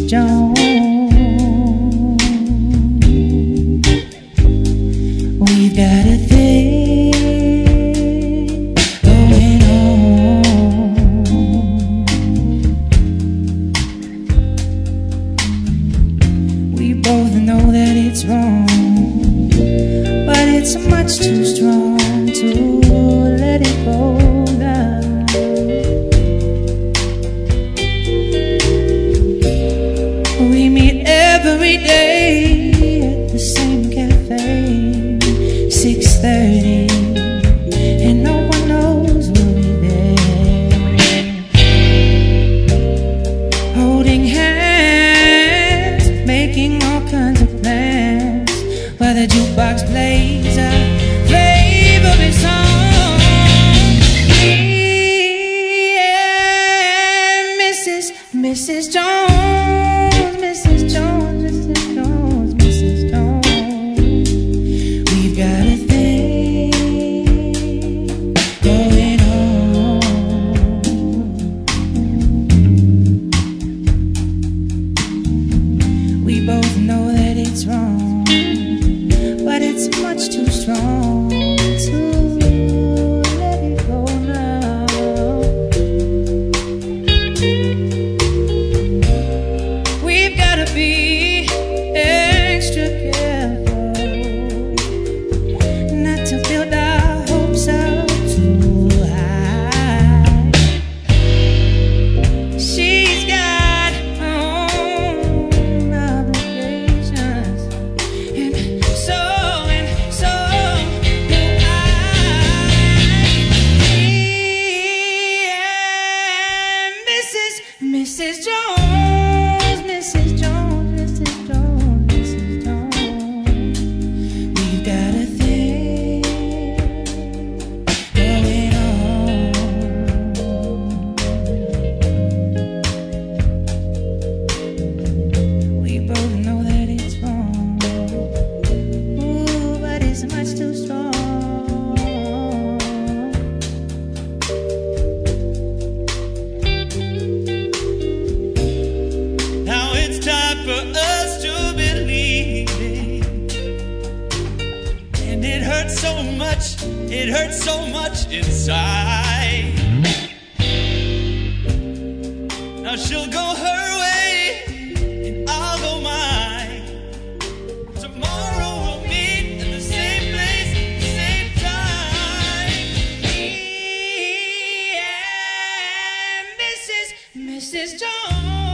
Jones. We've got a thing going on. We both know that it's wrong, but it's much too strong to let it go now. We meet every day at the same cafe, 6:30, and no one knows we'll be there, holding hands, making all kinds of plans, while the jukebox plays a favorite song. Me and Mrs. Jones, Mrs. Jones, Mrs. Jones, Mrs. Jones. We've got a thing going on. We both know that it's wrong, but it's much too strong to let it go now. We've got to be extra careful not to build our hopes up too high. She's got her own obligations, and so do I. Me and Mrs. Jones, Mrs. Jones, Mrs. Jones, Mrs. Jones. We've got a thing going on. We both know that it's wrong, ooh, but it's much too strong. Now it's time for us to believe it. And it hurts so much inside. Now she'll go her way and I'll go mine. Tomorrow we'll meet at the same place, the same time. Me and Mrs. Jones.